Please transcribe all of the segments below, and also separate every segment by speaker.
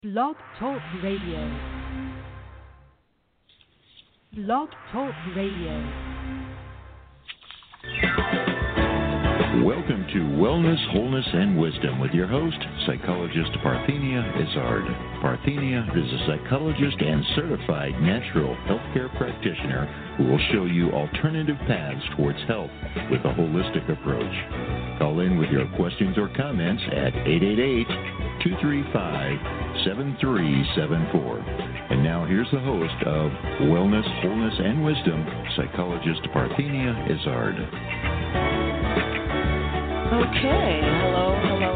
Speaker 1: Blog Talk Radio. Blog Talk Radio.
Speaker 2: Welcome to Wellness, Wholeness, and Wisdom with your host, psychologist Parthenia Izzard. Parthenia is a psychologist and certified natural healthcare practitioner who will show you alternative paths towards health with a holistic approach. Call in with your questions or comments at 888-235-7374. And now here's the host of Wellness, Wholeness, and Wisdom, psychologist Parthenia Izzard.
Speaker 3: Okay, hello.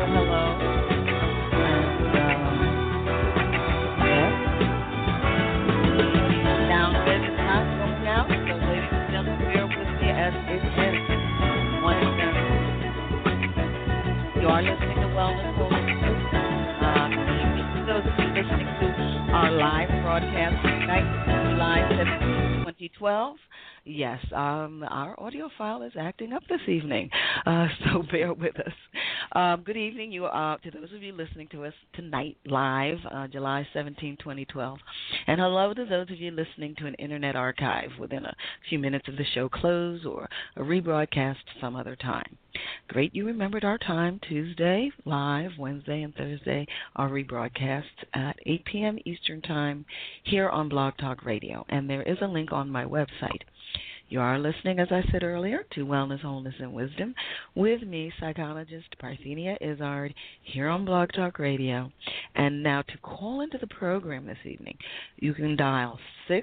Speaker 3: Sound good is not going out, so ladies and gentlemen, bear with me as it ends. Once again, you are listening to Wellness, Wholeness, and Wisdom. For those of you listening to our live broadcast tonight, July 17, 2012, yes, our audio file is acting up this evening, so bear with us. Good evening to those of you listening to us tonight live, July 17, 2012. And hello to those of you listening to an internet archive within a few minutes of the show close or a rebroadcast some other time. Great you remembered our time, Tuesday live, Wednesday and Thursday are rebroadcasts at 8 p.m. Eastern Time here on Blog Talk Radio. And there is a link on my website. You are listening, as I said earlier, to Wellness, Wholeness, and Wisdom with me, psychologist Parthenia Izzard, here on Blog Talk Radio. And now to call into the program this evening, you can dial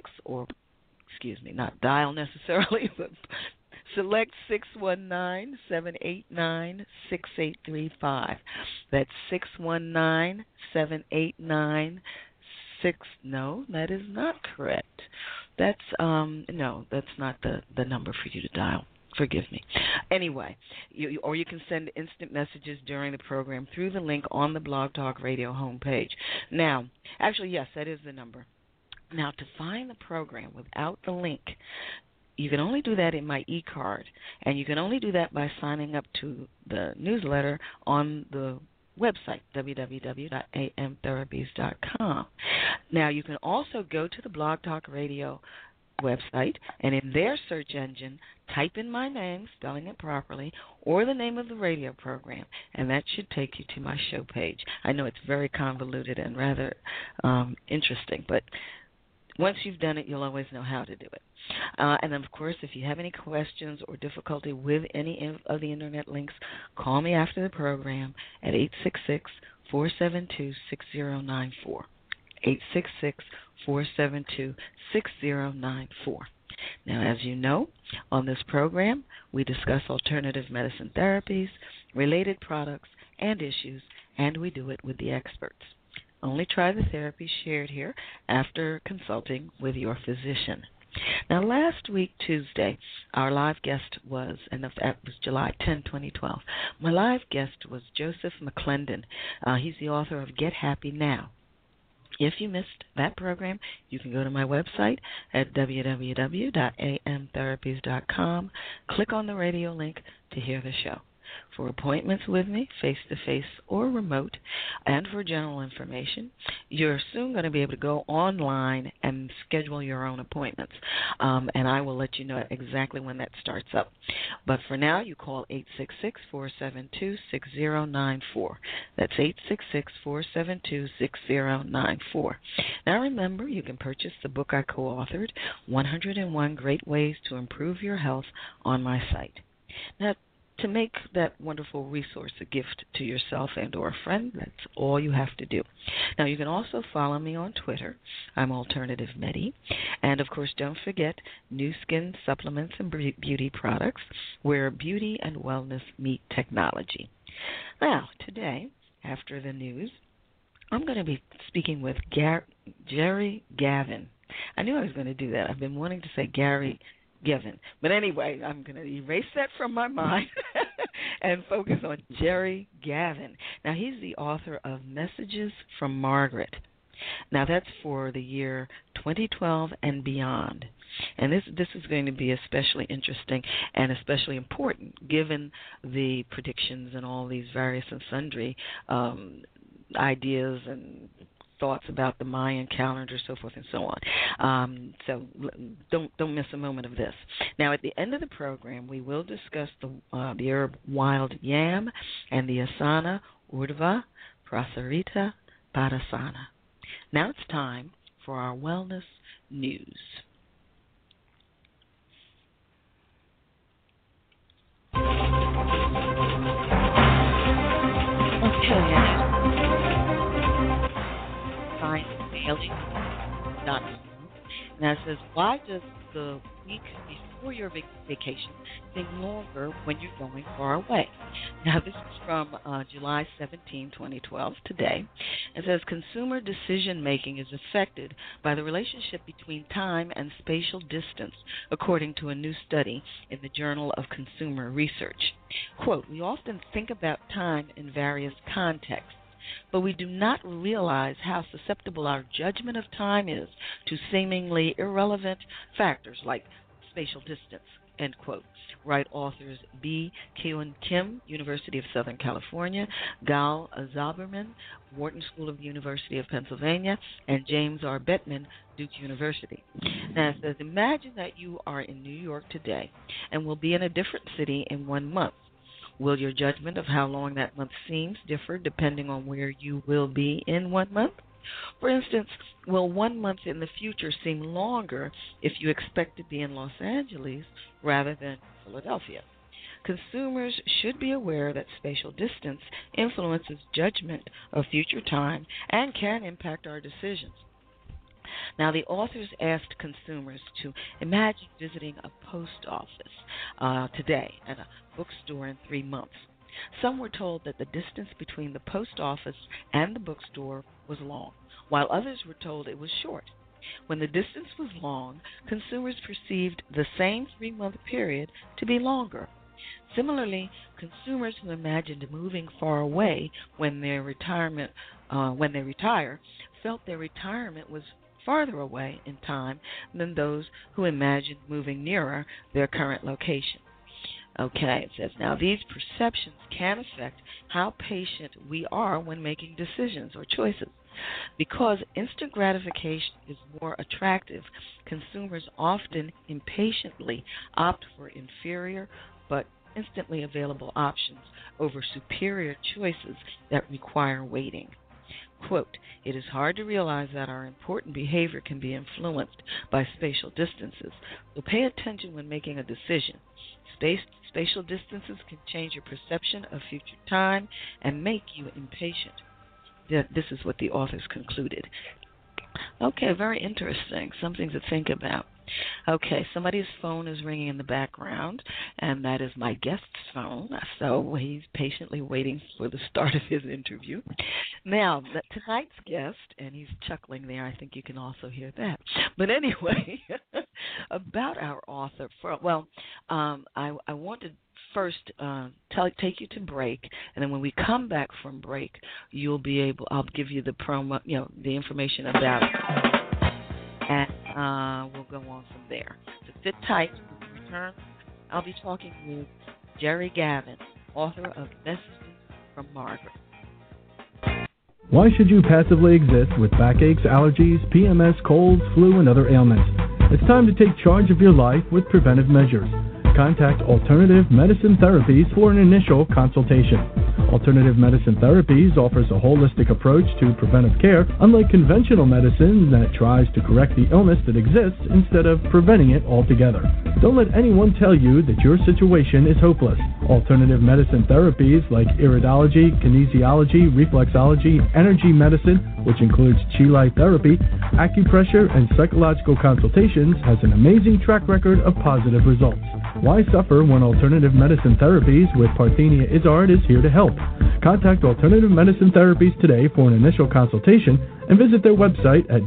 Speaker 3: not dial necessarily, but select 619-789-6835. That's 619-789-6835. No, that is not correct. That's that's not the number for you to dial. Forgive me. Anyway, you can send instant messages during the program through the link on the Blog Talk Radio homepage. Now, actually, yes, that is the number. Now, to find the program without the link, you can only do that in my e-card, and you can only do that by signing up to the newsletter on the website, www.amtherapies.com. Now, you can also go to the Blog Talk Radio website, and in their search engine, type in my name, spelling it properly, or the name of the radio program, and that should take you to my show page. I know it's very convoluted and rather interesting, but once you've done it, you'll always know how to do it. And then, of course, if you have any questions or difficulty with any of the Internet links, call me after the program at 866-472-6094. 866-472-6094. Now, as you know, on this program, we discuss alternative medicine therapies, related products, and issues, and we do it with the experts. Only try the therapy shared here after consulting with your physician. Now, last week, Tuesday, our live guest was, and that was July 10, 2012, my live guest was Joseph McClendon. He's the author of Get Happy Now. If you missed that program, you can go to my website at www.amtherapies.com, click on the radio link to hear the show. For appointments with me, face-to-face or remote, and for general information, you're soon going to be able to go online and schedule your own appointments, and I will let you know exactly when that starts up. But for now, you call 866-472-6094. That's 866-472-6094. Now remember, you can purchase the book I co-authored, 101 Great Ways to Improve Your Health, on my site. Now, to make that wonderful resource a gift to yourself and or a friend, that's all you have to do. Now, you can also follow me on Twitter. I'm Alternative Medi. And, of course, don't forget New Skin Supplements and Beauty Products, where beauty and wellness meet technology. Now, today, after the news, I'm going to be speaking with Jerry Gavin. I knew I was going to do that. I've been wanting to say Gary Given. But anyway, I'm going to erase that from my mind and focus on Jerry Gavin. Now, he's the author of Messages from Margaret. Now, that's for the year 2012 and beyond. And this is going to be especially interesting and especially important given the predictions and all these various and sundry ideas and thoughts about the Mayan calendar, so forth and so on. So don't miss a moment of this. Now, at the end of the program, we will discuss the herb wild yam and the asana urdhva prasarita padasana. Now it's time for our wellness news. Okay. ScienceDaily.com. Now it says, why does the week before your vacation seem longer when you're going far away? Now this is from July 17, 2012, today. It says, consumer decision making is affected by the relationship between time and spatial distance, according to a new study in the Journal of Consumer Research. Quote, we often think about time in various contexts, but we do not realize how susceptible our judgment of time is to seemingly irrelevant factors like spatial distance, end quote. Write authors B. Kyun Kim, University of Southern California, Gal Zaberman, Wharton School of the University of Pennsylvania, and James R. Bettman, Duke University. Now it says, imagine that you are in New York today and will be in a different city in 1 month. Will your judgment of how long that month seems differ depending on where you will be in 1 month? For instance, will 1 month in the future seem longer if you expect to be in Los Angeles rather than Philadelphia? Consumers should be aware that spatial distance influences judgment of future time and can impact our decisions. Now, the authors asked consumers to imagine visiting a post office today and a bookstore in 3 months. Some were told that the distance between the post office and the bookstore was long, while others were told it was short. When the distance was long, consumers perceived the same 3-month period to be longer. Similarly, consumers who imagined moving far away when they retire felt their retirement was farther away in time than those who imagined moving nearer their current location. Okay, it says, now these perceptions can affect how patient we are when making decisions or choices. Because instant gratification is more attractive, consumers often impatiently opt for inferior but instantly available options over superior choices that require waiting. Quote, it is hard to realize that our important behavior can be influenced by spatial distances, so pay attention when making a decision. Spatial distances can change your perception of future time and make you impatient. This is what the authors concluded. Okay, very interesting. Something to think about. Okay, somebody's phone is ringing in the background, and that is my guest's phone, so he's patiently waiting for the start of his interview. Now, tonight's guest, and he's chuckling there, I think you can also hear that. But anyway, about our author, I want to first take you to break, and then when we come back from break, I'll give you the promo, the information about it. And we'll go on from there. So sit tight. When we return, I'll be talking with Jerry Gavin, author of Messages from Margaret.
Speaker 4: Why should you passively exist with backaches, allergies, PMS, colds, flu, and other ailments? It's time to take charge of your life with preventive measures. Contact Alternative Medicine Therapies for an initial consultation. Alternative Medicine Therapies offers a holistic approach to preventive care, unlike conventional medicine that tries to correct the illness that exists instead of preventing it altogether. Don't let anyone tell you that your situation is hopeless. Alternative medicine therapies like iridology, kinesiology, reflexology, energy medicine, which includes Chi Light therapy, acupressure, and psychological consultations, has an amazing track record of positive results. Why suffer when Alternative Medicine Therapies with Parthenia Izzard is here to help? Contact Alternative Medicine Therapies today for an initial consultation and visit their website at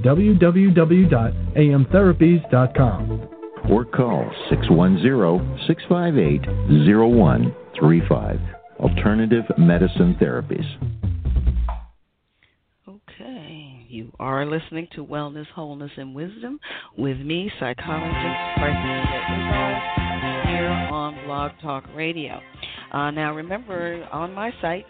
Speaker 4: www.amtherapies.com.
Speaker 2: Or call 610-658-0135. Alternative Medicine Therapies.
Speaker 3: Okay, you are listening to Wellness, Wholeness, and Wisdom with me, psychologist Parthenia Izzard, here on Blog Talk Radio. Now, remember, on my site,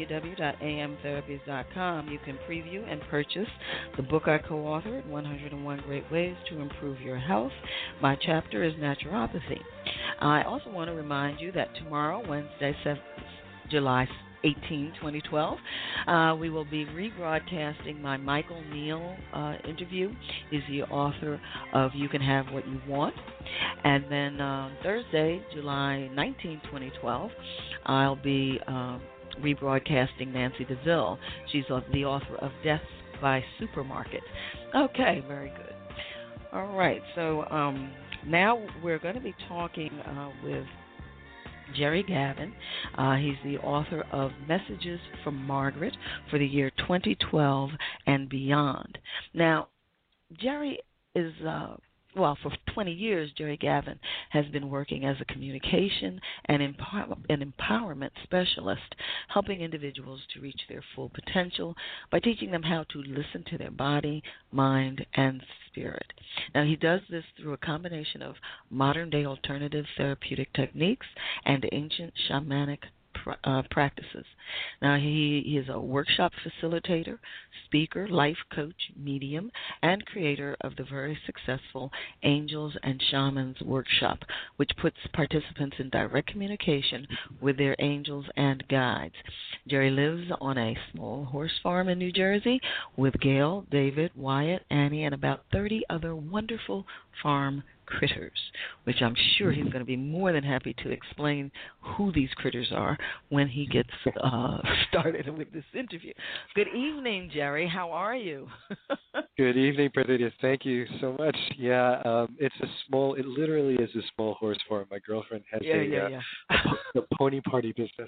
Speaker 3: www.amtherapies.com, you can preview and purchase the book I co-authored, 101 Great Ways to Improve Your Health. My chapter is naturopathy. I also want to remind you that tomorrow, Wednesday, July 18, 2012, we will be rebroadcasting my Michael Neal interview. He's the author of You Can Have What You Want. And then Thursday, July 19, 2012, I'll be rebroadcasting Nancy DeVille. She's the author of Death by Supermarket. Okay, very good. All right, so now we're going to be talking with Jerry Gavin. He's the author of Messages from Margaret for the year 2012 and beyond. Now, Jerry is, for 20 years, Jerry Gavin has been working as a communication and empowerment specialist, helping individuals to reach their full potential by teaching them how to listen to their body, mind, and spirit. Now, he does this through a combination of modern-day alternative therapeutic techniques and ancient shamanic practices. Now, he is a workshop facilitator, speaker, life coach, medium, and creator of the very successful Angels and Shamans Workshop, which puts participants in direct communication with their angels and guides. Jerry lives on a small horse farm in New Jersey with Gail, David, Wyatt, Annie, and about 30 other wonderful farm critters, which I'm sure he's going to be more than happy to explain who these critters are when he gets started with this interview. Good evening, Jerry. How are you?
Speaker 5: Good evening, Parthenia. Thank you so much. Yeah, it literally is a small horse farm. My girlfriend has a pony party business.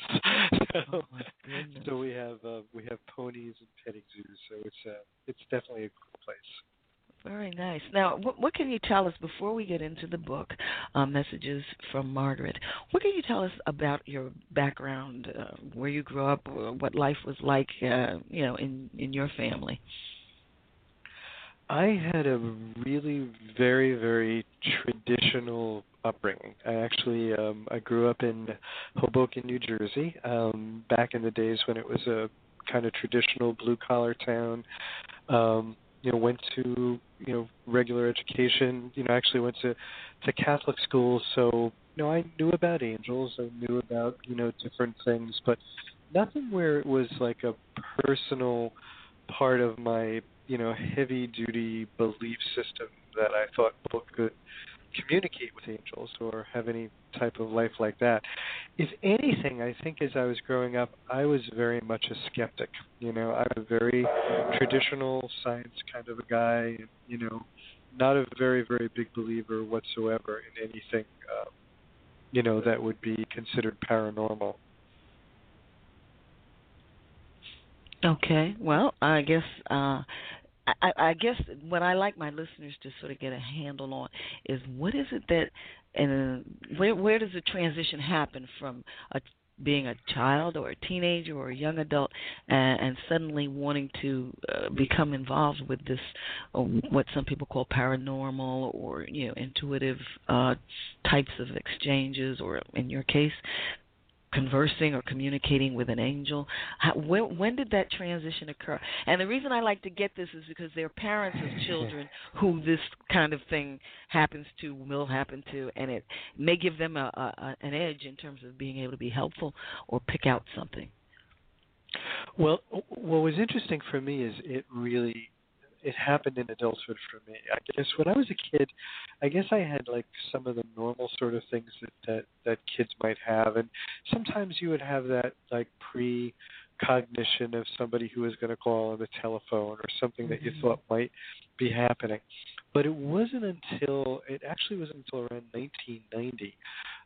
Speaker 5: So we have ponies and petting zoos. So it's definitely a cool place.
Speaker 3: Very nice. Now, what can you tell us before we get into the book, Messages from Margaret? What can you tell us about your background, where you grew up, what life was like, in your family?
Speaker 5: I had a really very, very traditional upbringing. I grew up in Hoboken, New Jersey, back in the days when it was a kind of traditional blue-collar town. Went to, regular education, actually went to Catholic school. So, I knew about angels. I knew about, different things, but nothing where it was like a personal part of my, heavy duty belief system that I thought people could communicate with angels or have any type of life like that. If anything, I think as I was growing up, I was very much a skeptic. I'm a very traditional science kind of a guy, not a very, very big believer whatsoever in anything, that would be considered paranormal.
Speaker 3: Okay. Well, I guess what I like my listeners to sort of get a handle on is what is it that, and where does the transition happen from being a child or a teenager or a young adult and suddenly wanting to become involved with this, what some people call paranormal or intuitive types of exchanges, or in your case, conversing or communicating with an angel? When did that transition occur? And the reason I like to get this is because there are parents of children who this kind of thing will happen to, and it may give them an edge in terms of being able to be helpful or pick out something.
Speaker 5: Well, what was interesting for me is it happened in adulthood for me. I guess when I was a kid, I guess I had like some of the normal sort of things that kids might have, and sometimes you would have that like precognition of somebody who was going to call on the telephone or something that you thought might be happening. But it wasn't until around 1990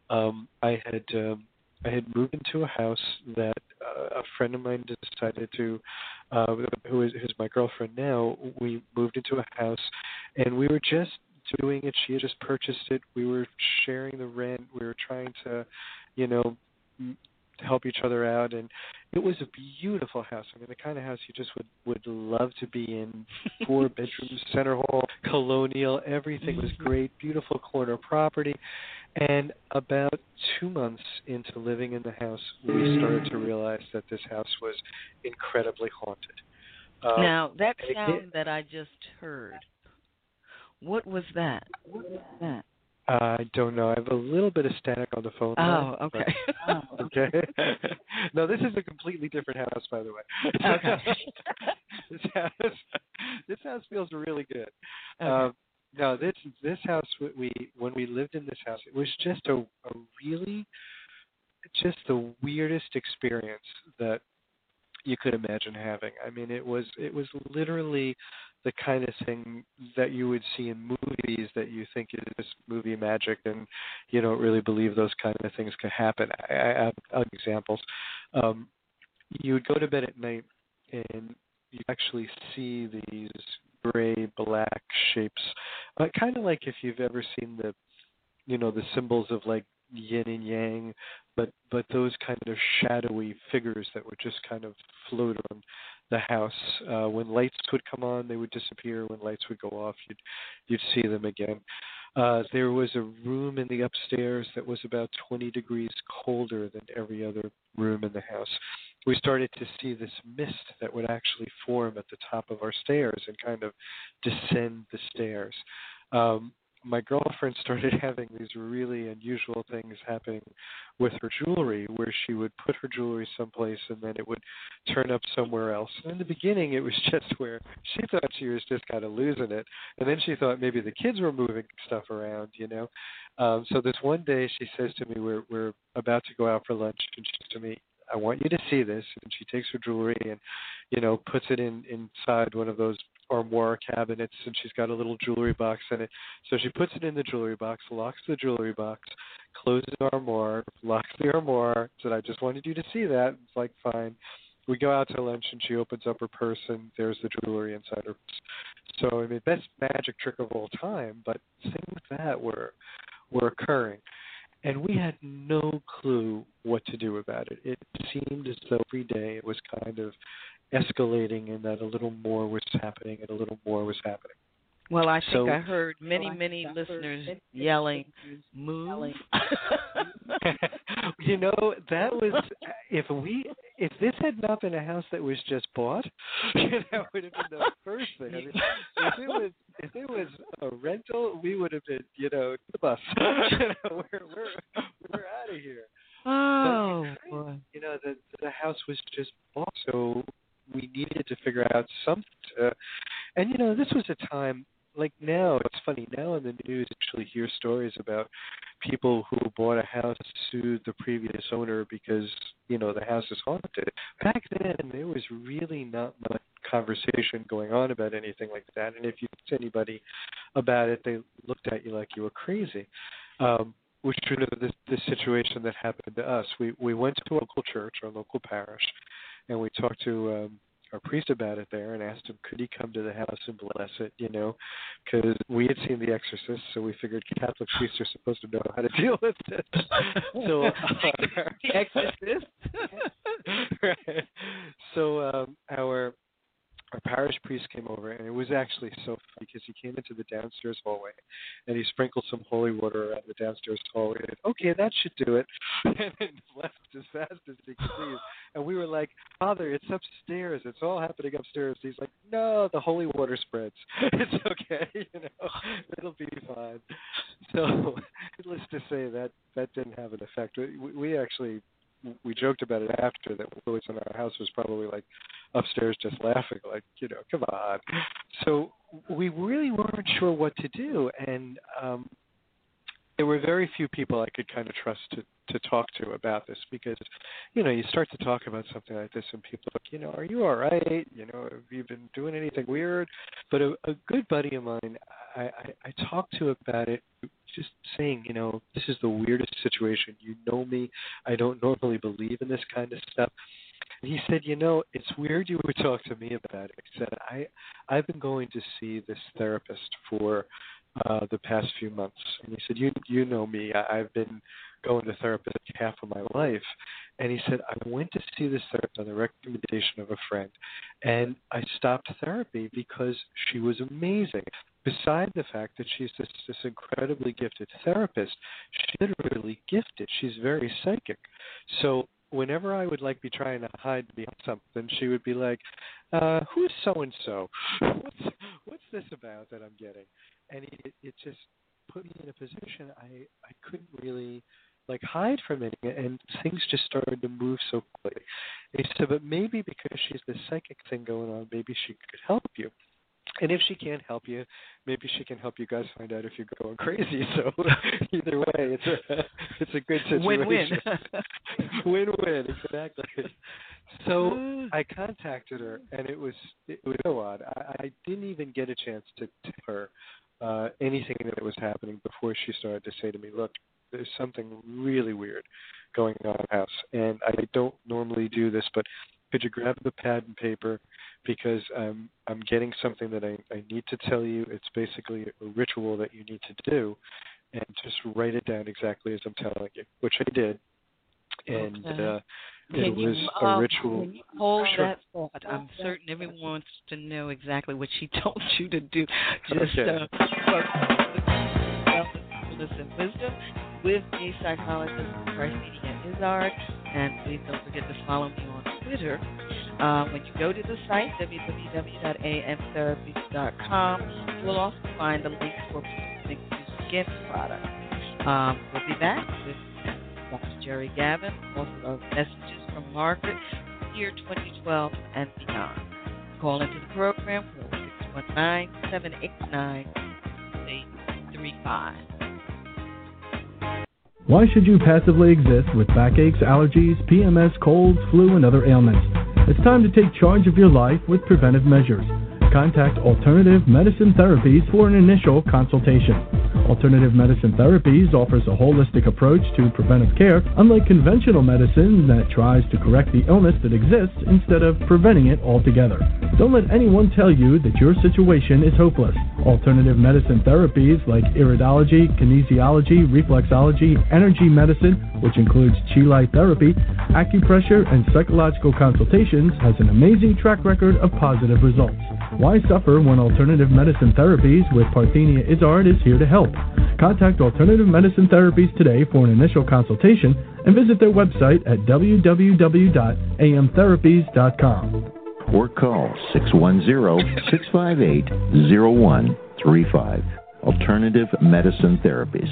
Speaker 5: I had moved into a house that a friend of mine decided to, who's my girlfriend now, we moved into a house, and we were just doing it. She had just purchased it. We were sharing the rent. We were trying to, help each other out, and it was a beautiful house. I mean, the kind of house you just would love to be in. 4 bedrooms, center hall, colonial, everything was great, beautiful corner property. And about 2 months into living in the house, we started to realize that this house was incredibly haunted.
Speaker 3: Now, that sound that I just heard, what was that?
Speaker 5: I don't know. I have a little bit of static on the phone.
Speaker 3: Oh, okay.
Speaker 5: Okay. No, this is a completely different house, by the way.
Speaker 3: Okay.
Speaker 5: This house feels really good.
Speaker 3: Okay.
Speaker 5: No, this house, when we lived in this house, it was just a really, just the weirdest experience that you could imagine having. I mean, it was literally the kind of thing that you would see in movies that you think is just movie magic, and you don't really believe those kind of things could happen. I have examples. You would go to bed at night, and you actually see these gray, black shapes, kind of like if you've ever seen the symbols of like yin and yang, but those kind of shadowy figures that would just kind of float around the house. When lights would come on, they would disappear. When lights would go off, you'd see them again. There was a room in the upstairs that was about 20 degrees colder than every other room in the house. We started to see this mist that would actually form at the top of our stairs and kind of descend the stairs. My girlfriend started having these really unusual things happening with her jewelry, where she would put her jewelry someplace and then it would turn up somewhere else. And in the beginning, it was just where she thought she was just kind of losing it, and then she thought maybe the kids were moving stuff around, So this one day, she says to me, "We're about to go out for lunch," and she says to me, "I want you to see this." And she takes her jewelry and, puts it inside one of those armoire cabinets, and she's got a little jewelry box in it. So she puts it in the jewelry box, locks the jewelry box, closes the armoire, locks the armoire, said, "I just wanted you to see that." It's like, fine. We go out to lunch, and she opens up her purse, and there's the jewelry inside her purse. So, I mean, best magic trick of all time, but things like that were occurring. And we had no clue what to do about it. It seemed as though every day it was kind of escalating, and that a little more was happening and a little more was happening.
Speaker 3: Well, I think I heard many listeners yelling, "Move."
Speaker 5: That was if this had not been a house that was just bought, that would have been the first thing. I mean, if it was a rental, we would have been, the bus. We're out of here.
Speaker 3: Oh,
Speaker 5: boy. The house was just bought, so we needed to figure out something. And this was a time. Like now, it's funny, now in the news you actually hear stories about people who bought a house, sued the previous owner because, the house is haunted. Back then, there was really not much conversation going on about anything like that. And if you talked to anybody about it, they looked at you like you were crazy. Which is this situation that happened to us. We went to a local church, our local parish, and we talked to our priest about it there and asked him, could he come to the house and bless it, because we had seen The Exorcist, so we figured Catholic priests are supposed to know how to deal with it. So,
Speaker 3: The Exorcist.
Speaker 5: Right. So our parish priest came over, and it was actually so funny because he came into the downstairs hallway, and he sprinkled some holy water around the downstairs hallway. And, okay, that should do it. And then left as fast as he could leave. And we were like, "Father, it's upstairs. It's all happening upstairs." He's like, "No, the holy water spreads. It's okay. It'll be fine." So, let's just say that didn't have an effect. We actually. We joked about it after that Louis in our house was probably like upstairs just laughing, like, come on. So we really weren't sure what to do. And there were very few people I could kind of trust to talk to about this because, you start to talk about something like this and people are like, are you all right? Have you been doing anything weird? But a good buddy of mine, I talked to about it, just saying, this is the weirdest situation. You know me. I don't normally believe in this kind of stuff. And he said, it's weird you would talk to me about it. He said, I've been going to see this therapist for the past few months. And he said, you know me. I've been going to therapy half of my life. And he said, I went to see this therapist on the recommendation of a friend, and I stopped therapy because she was amazing. Beside the fact that she's this incredibly gifted therapist, she's literally gifted. She's very psychic. So whenever I would be trying to hide behind something, she would be like, who's so-and-so? What's this about that I'm getting? And it just put me in a position I couldn't really hide from it, and things just started to move so quickly. And he said, but maybe because she's this psychic thing going on, maybe she could help you. And if she can't help you, maybe she can help you guys find out if you're going crazy. So either way, it's a good situation.
Speaker 3: Win-win.
Speaker 5: Win-win, exactly. So I contacted her, and it was so odd. I didn't even get a chance to tell her anything that was happening before she started to say to me, look, there's something really weird going on in the house. And I don't normally do this, but could you grab the pad and paper, because I'm getting something that I need to tell you. It's basically a ritual that you need to do, and just write it down exactly as I'm telling you, which I did. And it was a ritual.
Speaker 3: Can you hold
Speaker 5: Sure.
Speaker 3: that thought? I'm certain everyone wants to know exactly what she told you to do. Just
Speaker 5: Okay.
Speaker 3: Wellness and Wisdom with me, psychologist Parthenia Izzard. And please don't forget to follow me on Twitter. When you go to the site, www.amtherapies.com, you will also find a link for purchasing skin products. We'll be back with Dr. Jerry Gavin, author of Messages from Margaret, year 2012 and beyond. Call into the program for 619-789-835.
Speaker 4: Why should you passively exist with backaches, allergies, PMS, colds, flu, and other ailments? It's time to take charge of your life with preventive measures. Contact Alternative Medicine Therapies for an initial consultation. Alternative Medicine Therapies offers a holistic approach to preventive care, unlike conventional medicine that tries to correct the illness that exists instead of preventing it altogether. Don't let anyone tell you that your situation is hopeless. Alternative medicine therapies like iridology, kinesiology, reflexology, energy medicine, which includes Chi Light therapy, acupressure, and psychological consultations, has an amazing track record of positive results. Why suffer when Alternative Medicine Therapies with Parthenia Izzard is here to help? Contact Alternative Medicine Therapies today for an initial consultation and visit their website at www.amtherapies.com.
Speaker 2: Or call 610-658-0135. Alternative Medicine Therapies.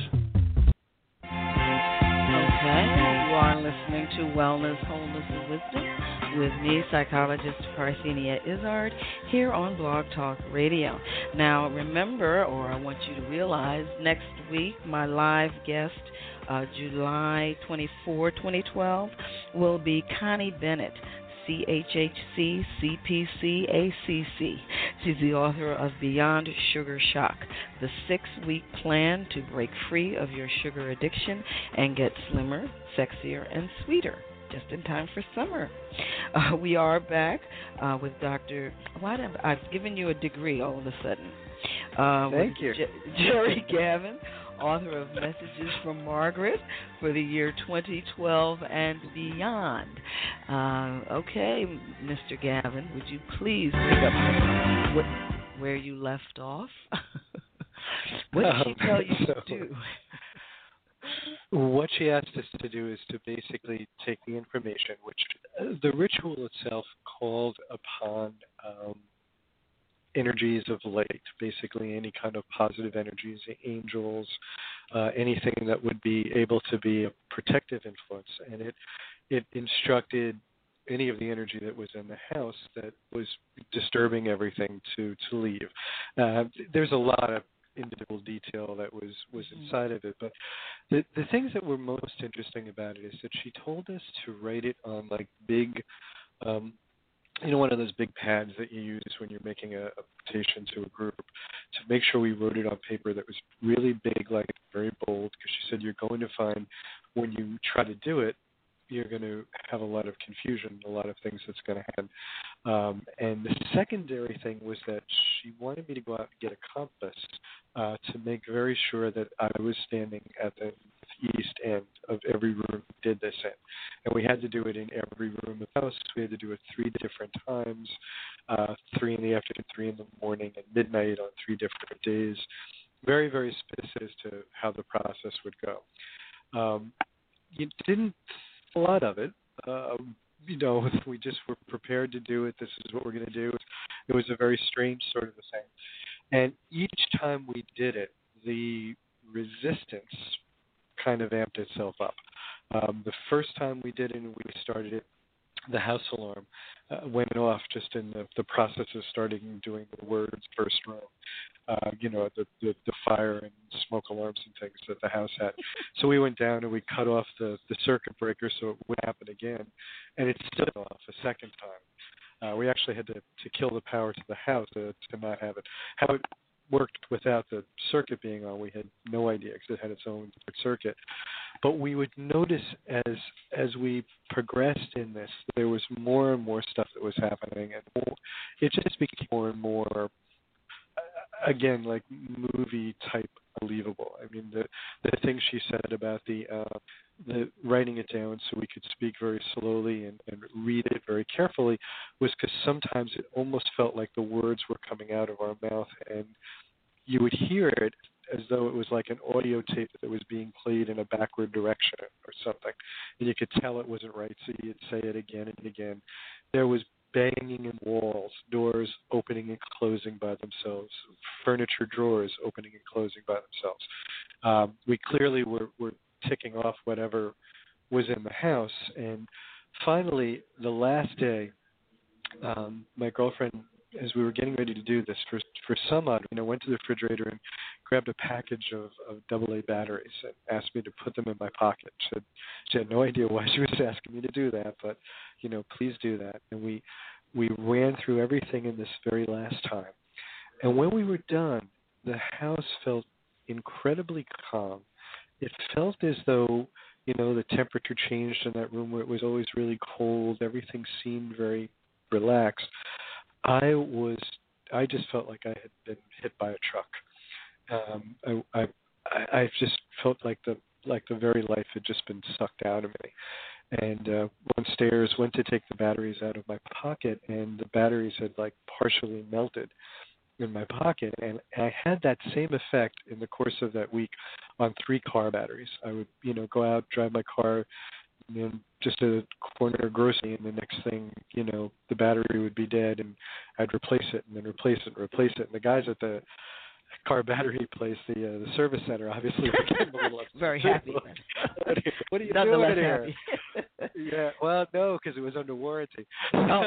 Speaker 3: Okay, you are listening to Wellness, Wholeness, and Wisdom with me, psychologist Parthenia Izzard, here on Blog Talk Radio. Now, remember, or I want you to realize, next week, my live guest, July 24, 2012, will be Connie Bennett, CHHC, CPC, ACC. She's the author of Beyond Sugar Shock, the 6-week plan to break free of your sugar addiction and get slimmer, sexier, and sweeter, just in time for summer. We are back with Dr. I've given you a degree all of a sudden.
Speaker 5: Thank you.
Speaker 3: Jerry Gavin, author of Messages from Margaret for the year 2012 and beyond. Okay, Mr. Gavin, would you please pick up where you left off? What did she tell you to do?
Speaker 5: What she asked us to do is to basically take the information, which the ritual itself called upon energies of light, basically any kind of positive energies, angels, anything that would be able to be a protective influence. And it instructed any of the energy that was in the house that was disturbing everything to leave. There's a lot of individual detail that was inside of it, but the things that were most interesting about it is that she told us to write it on big one of those big pads that you use when you're making a petition to a group, to make sure we wrote it on paper that was really big, very bold, because she said you're going to find when you try to do it, you're going to have a lot of confusion, a lot of things that's going to happen. And the secondary thing was that she wanted me to go out and get a compass to make very sure that I was standing at the east end of every room we did this in. And we had to do it in every room of the house. We had to do it 3 different times, 3 in the afternoon, 3 in the morning, and midnight on 3 different days. Very, very specific as to how the process would go. You didn't a lot of it. We just were prepared to do it. This is what we're going to do. It was a very strange sort of a thing. And each time we did it, the resistance kind of amped itself up. The first time we did it and we started it, the house alarm went off just in the process of starting doing the words first row. The fire and smoke alarms and things that the house had. So we went down and we cut off the circuit breaker so it wouldn't happen again, and it still went off a second time. We actually had to kill the power to the house to not have it. How it worked without the circuit being on, we had no idea because it had its own circuit. But we would notice as we progressed in this, there was more and more stuff that was happening, and it just became more and more, again, like movie type believable. I mean, the things she said about the writing it down so we could speak very slowly and read it very carefully was because sometimes it almost felt like the words were coming out of our mouth, and you would hear it as though it was like an audio tape that was being played in a backward direction or something, and you could tell it wasn't right, so you'd say it again and again. There was banging in walls, doors opening and closing by themselves, furniture drawers opening and closing by themselves. We clearly were ticking off whatever was in the house. And finally, the last day, my girlfriend, as we were getting ready to do this, for some odd, went to the refrigerator and grabbed a package of AA batteries and asked me to put them in my pocket. She had no idea why she was asking me to do that, but, please do that. And we ran through everything in this very last time. And when we were done, the house felt incredibly calm. It felt as though, the temperature changed in that room where it was always really cold. Everything seemed very relaxed. I just felt like I had been hit by a truck. I just felt like the very life had just been sucked out of me. And went upstairs, went to take the batteries out of my pocket, and the batteries had partially melted in my pocket. And I had that same effect in the course of that week on 3 car batteries. I would, go out, drive my car, and then just a corner grocery, and the next thing, the battery would be dead, and I'd replace it, and then replace it, and replace it. And the guys at the car battery place, the service center, obviously became a little upset.
Speaker 3: Very happy.
Speaker 5: What are you doing here? Yeah, well, no, because it was under warranty.
Speaker 3: Oh.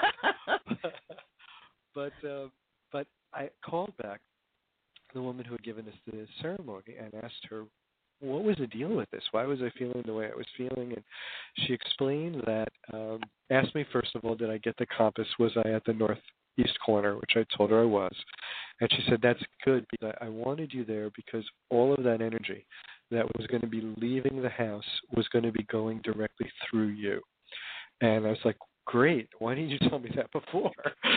Speaker 5: But I called back the woman who had given us the ceremony and asked her, what was the deal with this? Why was I feeling the way I was feeling? And she explained that, asked me, first of all, did I get the compass? Was I at the northeast corner, which I told her I was. And she said, that's good, because I wanted you there because all of that energy that was going to be leaving the house was going to be going directly through you. And I was like, great, why didn't you tell me that before?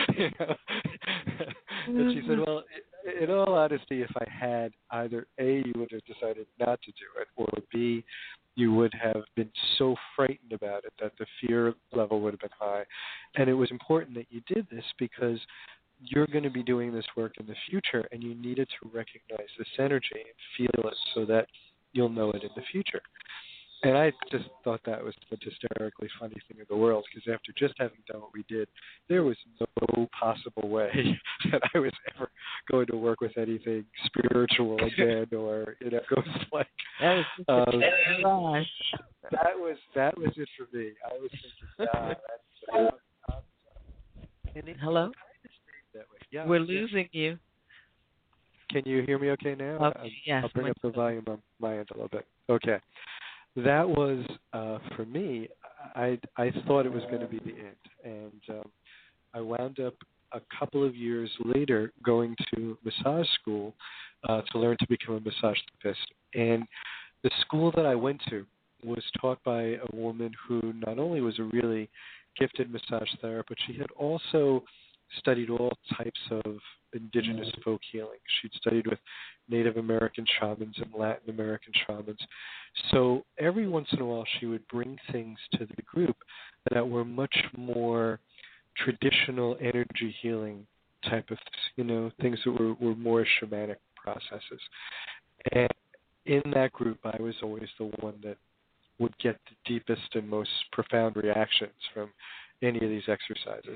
Speaker 5: And she said, well, in all honesty, if I had, either A, you would have decided not to do it, or B, you would have been so frightened about it that the fear level would have been high. And it was important that you did this because you're going to be doing this work in the future, and you needed to recognize this energy and feel it so that you'll know it in the future. And I just thought that was the hysterically funny thing in the world, because after just having done what we did, there was no possible way that I was ever going to work with anything spiritual again, or ghost-like.
Speaker 3: That was
Speaker 5: that was it for me. I was thinking,
Speaker 3: hello?
Speaker 5: That way. Yeah,
Speaker 3: we're losing you.
Speaker 5: Can you hear me okay now?
Speaker 3: Okay, yes.
Speaker 5: I'll bring up the volume on my end a little bit. Okay. That was, for me, I thought it was going to be the end. And I wound up a couple of years later going to massage school to learn to become a massage therapist. And the school that I went to was taught by a woman who not only was a really gifted massage therapist, but she had also studied all types of indigenous folk healing. She'd studied with Native American shamans and Latin American shamans. So every once in a while she would bring things to the group that were much more traditional energy healing type of, things that were more shamanic processes. And in that group, I was always the one that would get the deepest and most profound reactions from any of these exercises.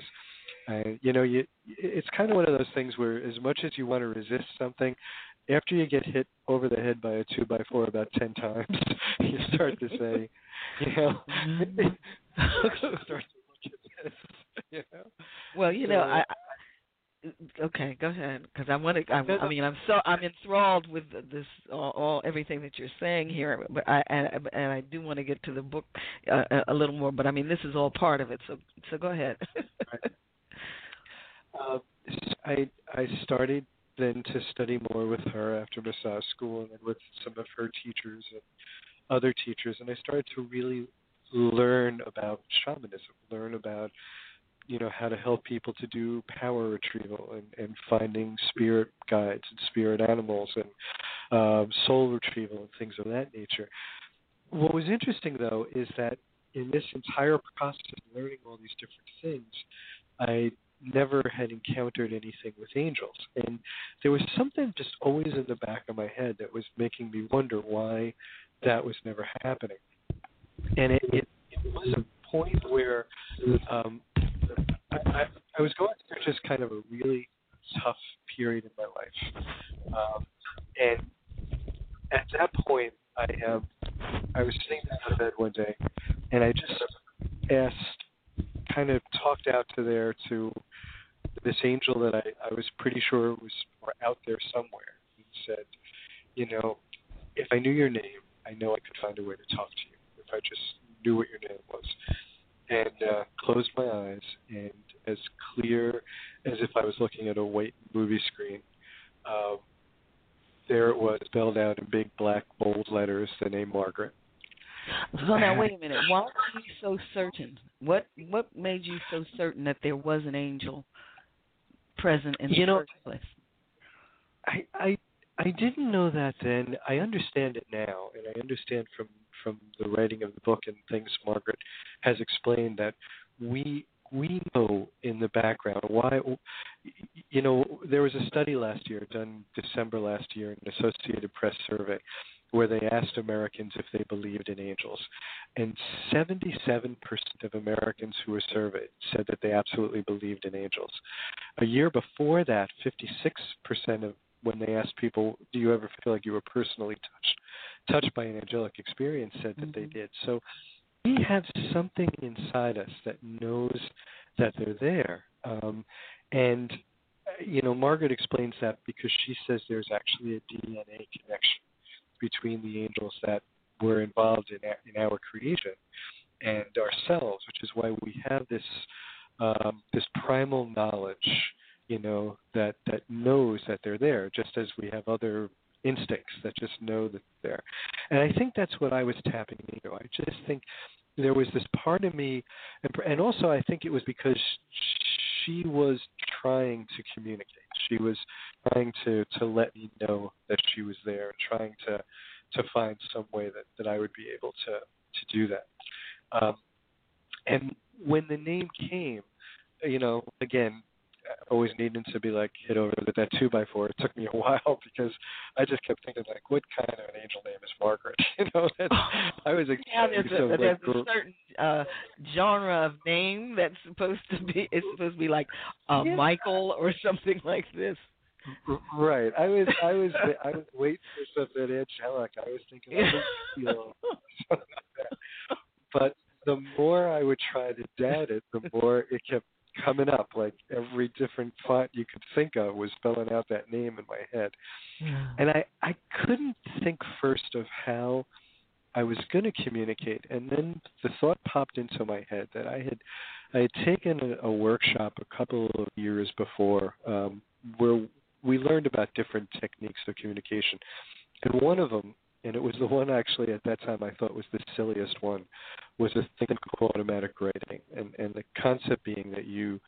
Speaker 5: It's kind of one of those things where as much as you want to resist something, after you get hit over the head by a 2x4 about 10 times, you start to say, start to look at this,
Speaker 3: Well, okay, go ahead, because I'm enthralled with this, everything that you're saying here, but I do want to get to the book a little more, but this is all part of it, so go ahead.
Speaker 5: I started then to study more with her after massage school, and then with some of her teachers and other teachers, and I started to really learn about shamanism, learn about how to help people to do power retrieval and finding spirit guides and spirit animals and soul retrieval and things of that nature. What was interesting, though, is that in this entire process of learning all these different things, I never had encountered anything with angels. And there was something just always in the back of my head that was making me wonder why that was never happening. And it was a point where I was going through just kind of a really tough period in my life. And at that point, I was sitting down on the bed one day, and I just kind of talked out to this angel that I was pretty sure was out there somewhere, and said, if I knew your name, I know I could find a way to talk to you, if I just knew what your name was. And closed my eyes, and as clear as if I was looking at a white movie screen, there it was, spelled out in big black bold letters, the name Margaret.
Speaker 3: So now, wait a minute. Why were you so certain? What made you so certain that there was an angel present in the first place?
Speaker 5: I didn't know that then. I understand it now, and I understand from the writing of the book and things Margaret has explained that we know in the background why. There was a study last year done December last year, an Associated Press survey, where they asked Americans if they believed in angels, and 77% of Americans who were surveyed said that they absolutely believed in angels. A year before that, 56% of when they asked people, do you ever feel like you were personally touched by an angelic experience, said that they did. So we have something inside us that knows that they're there. And Margaret explains that because she says there's actually a DNA connection between the angels that were involved in our creation and ourselves, which is why we have this primal knowledge, that knows that they're there, just as we have other instincts that just know that they're there. And I think that's what I was tapping into. I just think there was this part of me, and also I think it was because she was trying to communicate. She was trying to let me know that she was there, and trying to find some way that I would be able to do that. And when the name came, again, always needing to be hit over with that 2x4. It took me a while because I just kept thinking what kind of an angel name is Margaret? I was
Speaker 3: there's a certain genre of name that's supposed to be. It's supposed to be like Michael or something like this.
Speaker 5: Right. I was waiting for something angelic. I was thinking, something like that. But the more I would try to doubt it, the more it kept coming up. Every different font you could think of was spelling out that name in my head. Yeah. And I couldn't think first of how I was going to communicate. And then the thought popped into my head that I had taken a workshop a couple of years before where we learned about different techniques of communication. And one of them, and it was the one actually at that time I thought was the silliest one, was a thing called automatic writing. And the concept being that you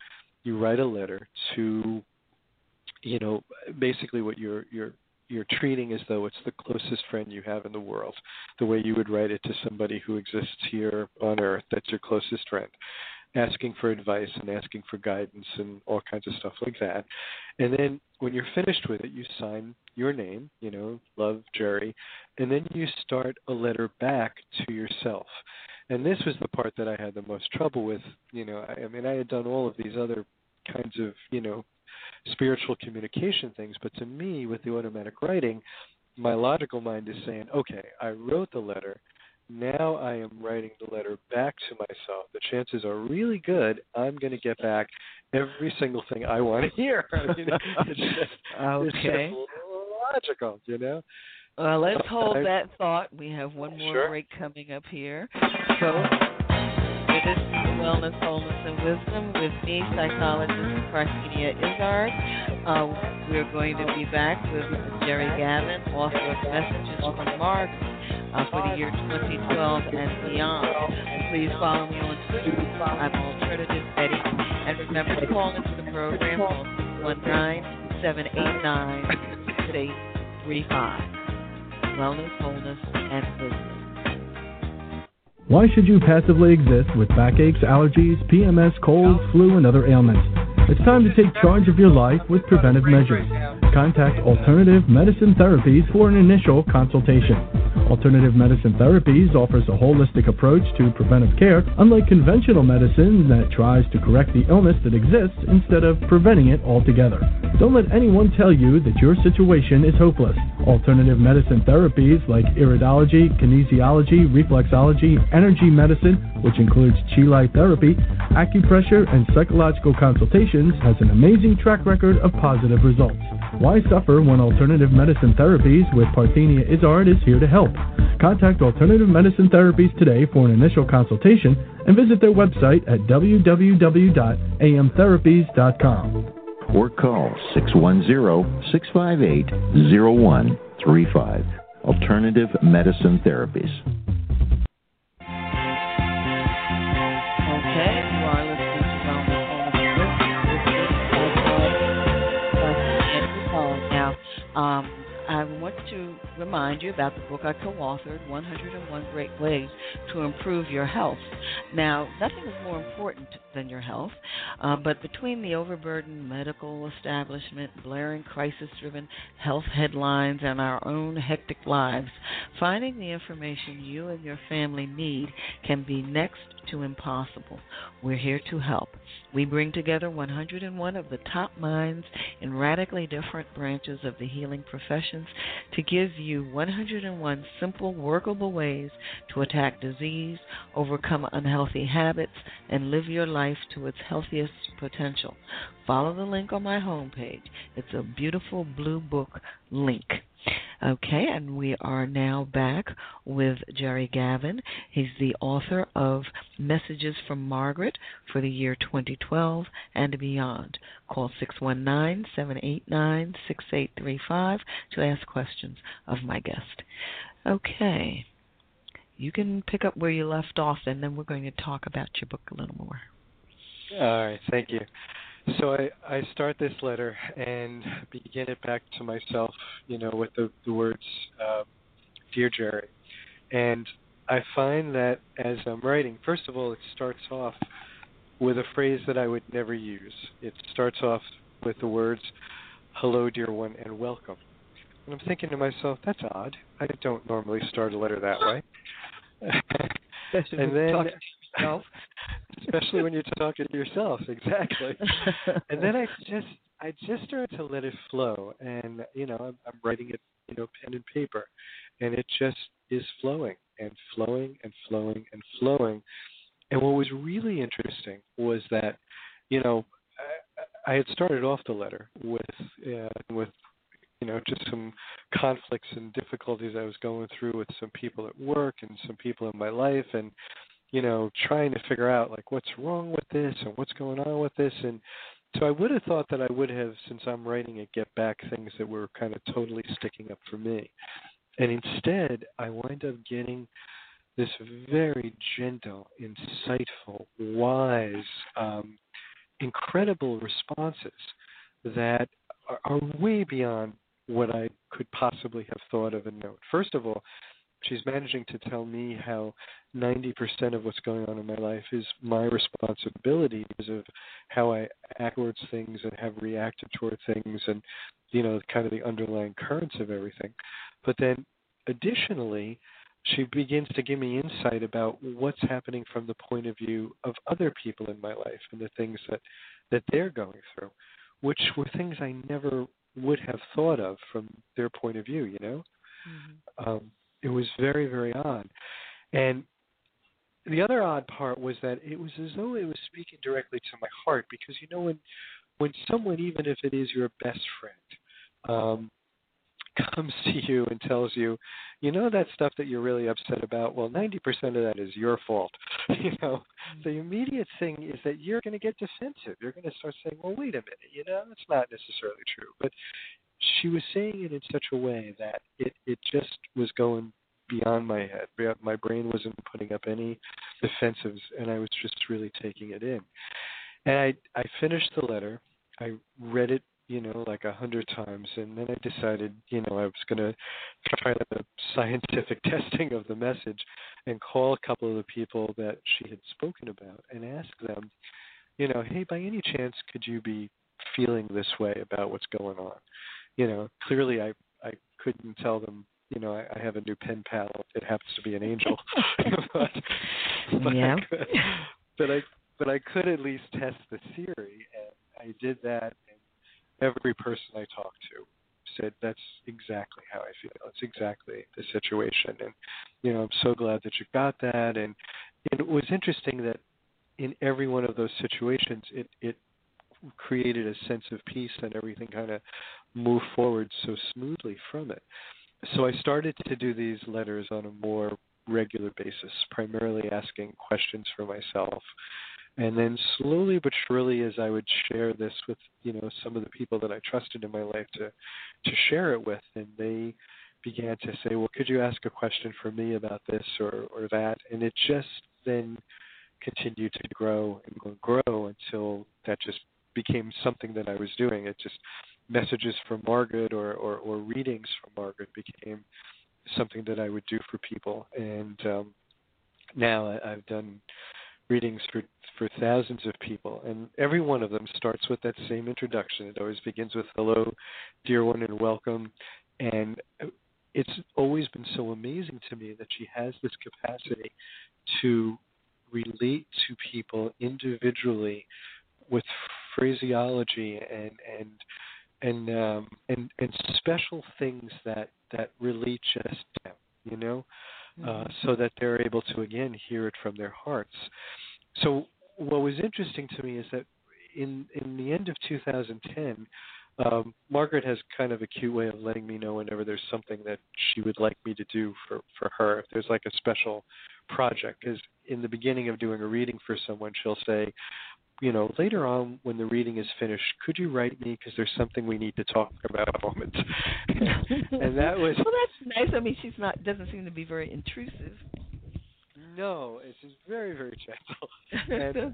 Speaker 5: you write a letter to, basically what you're treating as though it's the closest friend you have in the world, the way you would write it to somebody who exists here on Earth, that's your closest friend, asking for advice and asking for guidance and all kinds of stuff like that. And then when you're finished with it, you sign your name, love, Jerry, and then you start a letter back to yourself. And this was the part that I had the most trouble with. I had done all of these other kinds of, spiritual communication things, but to me, with the automatic writing, my logical mind is saying, okay, I wrote the letter. Now I am writing the letter back to myself. The chances are really good I'm going to get back every single thing I want to hear. It's just logical,
Speaker 3: Well, let's hold that thought. We have one more break coming up here. So, this is Wellness, Wholeness, and Wisdom with me, psychologist Parthenia Izzard. We're going to be back with Jerry Gavin, author of Messages from Mars for the year 2012 and beyond. Please follow me on Twitter. I'm Alternative Betty. And remember to call into the program on 619-789-6835. Wellness, Wholeness, and Wisdom.
Speaker 4: Why should you passively exist with backaches, allergies, PMS, colds, flu, and other ailments? It's time to take charge of your life with preventive measures. Contact Alternative Medicine Therapies for an initial consultation. Alternative Medicine Therapies offers a holistic approach to preventive care, unlike conventional medicine that tries to correct the illness that exists instead of preventing it altogether. Don't let anyone tell you that your situation is hopeless. Alternative medicine therapies like iridology, kinesiology, reflexology, energy medicine, which includes Chi light therapy, acupressure, and psychological consultations, has an amazing track record of positive results. Why suffer when Alternative Medicine Therapies with Parthenia Izzard is here to help? Contact Alternative Medicine Therapies today for an initial consultation and visit their website at www.amtherapies.com.
Speaker 2: Or call 610-658-0135. Alternative Medicine Therapies.
Speaker 3: I want to remind you about the book I co-authored, 101 Great Ways to Improve Your Health. Now, nothing is more important than your health, but between the overburdened medical establishment, blaring crisis-driven health headlines, and our own hectic lives, finding the information you and your family need can be next to impossible. We're here to help. We bring together 101 of the top minds in radically different branches of the healing professions to give you 101 simple, workable ways to attack disease, overcome unhealthy habits, and live your life to its healthiest potential. Follow the link on my homepage. It's a beautiful blue book link. Okay, and we are now back with Jerry Gavin. He's the author of Messages from Margaret for the year 2012 and beyond. Call 619-789-6835 to ask questions of my guest. Okay, you can pick up where you left off, and then we're going to talk about your book a little more.
Speaker 5: All right, thank you. So I start this letter and begin it back to myself, with the words, Dear Jerry. And I find that as I'm writing, first of all, it starts off with a phrase that I would never use. It starts off with the words, hello, dear one, and welcome. And I'm thinking to myself, that's odd. I don't normally start a letter that way. And then, especially when you're talking to yourself, exactly. And then I just started to let it flow, and I'm writing it, pen and paper, and it just is flowing and flowing and flowing and flowing. And what was really interesting was that, I had started off the letter with just some conflicts and difficulties I was going through with some people at work and some people in my life, and trying to figure out what's wrong with this and what's going on with this. And so I would have thought that I would have, since I'm writing it, get back things that were kind of totally sticking up for me. And instead, I wind up getting this very gentle, insightful, wise incredible responses that are way beyond what I could possibly have thought of and known. First of all, she's managing to tell me how 90% of what's going on in my life is my responsibility because of how I act towards things and have reacted toward things and, kind of the underlying currents of everything. But then additionally, she begins to give me insight about what's happening from the point of view of other people in my life and the things that they're going through, which were things I never would have thought of from their point of view, Mm-hmm. It was very, very odd. And the other odd part was that it was as though it was speaking directly to my heart because, when someone, even if it is your best friend, comes to you and tells you, that stuff that you're really upset about, well, 90% of that is your fault. The immediate thing is that you're going to get defensive. You're going to start saying, well, wait a minute, that's not necessarily true. But she was saying it in such a way that it just was going beyond my head. My brain wasn't putting up any defensives, and I was just really taking it in. And I finished the letter. I read it, like 100 times, and then I decided, I was going to try the scientific testing of the message and call a couple of the people that she had spoken about and ask them, hey, by any chance, could you be feeling this way about what's going on? Clearly I couldn't tell them, I have a new pen pal. It happens to be an angel. but I could at least test the theory, and I did that, and every person I talked to said, that's exactly how I feel. It's exactly the situation. And, I'm so glad that you got that. And it was interesting that in every one of those situations, it created a sense of peace, and everything kind of moved forward so smoothly from it. So I started to do these letters on a more regular basis, primarily asking questions for myself. And then slowly but surely, as I would share this with, some of the people that I trusted in my life to share it with, and they began to say, well, could you ask a question for me about this or that? And it just then continued to grow and grow until that just became something that I was doing. It just, messages from Margaret or readings from Margaret became something that I would do for people. And now I've done readings for thousands of people, and every one of them starts with that same introduction. It always begins with, hello, dear one, and welcome. And it's always been so amazing to me that she has this capacity to relate to people individually with phraseology and special things that really just them, so that they're able to, again, hear it from their hearts. So what was interesting to me is that in the end of 2010, Margaret has kind of a cute way of letting me know whenever there's something that she would like me to do for her, if there's like a special project. Because in the beginning of doing a reading for someone, she'll say, later on when the reading is finished, could you write me, because there's something we need to talk about a moment. And that was...
Speaker 3: Well, that's nice. I mean, doesn't seem to be very intrusive.
Speaker 5: No, it's just very, very gentle.